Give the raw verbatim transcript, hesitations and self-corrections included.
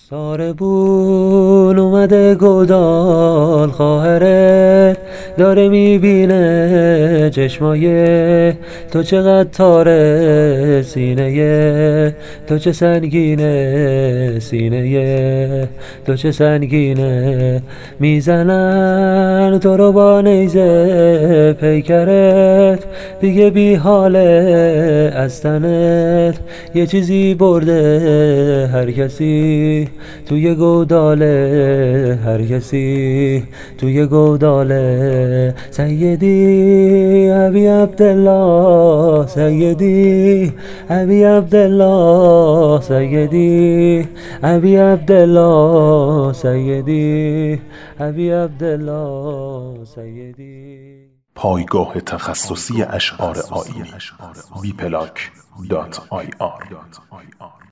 ساربون اومده گودال خواهرت داره میبینه چشمای تو چقدر تاره سینه تو چه سنگینه سینه تو چه سنگینه میزنن تو رو با نیزه پیکرت دیگه بی حاله از تنت یه چیزی برده هر کسی توی گوداله هر کسی توی گوداله سیدی ابی عبدالله سیدی ابی عبدالله سیدی ابی عبدالله سیدی ابی عبدالله سیدی. پایگاه تخصصی اشعار آیینی بی پلاک دات آی آر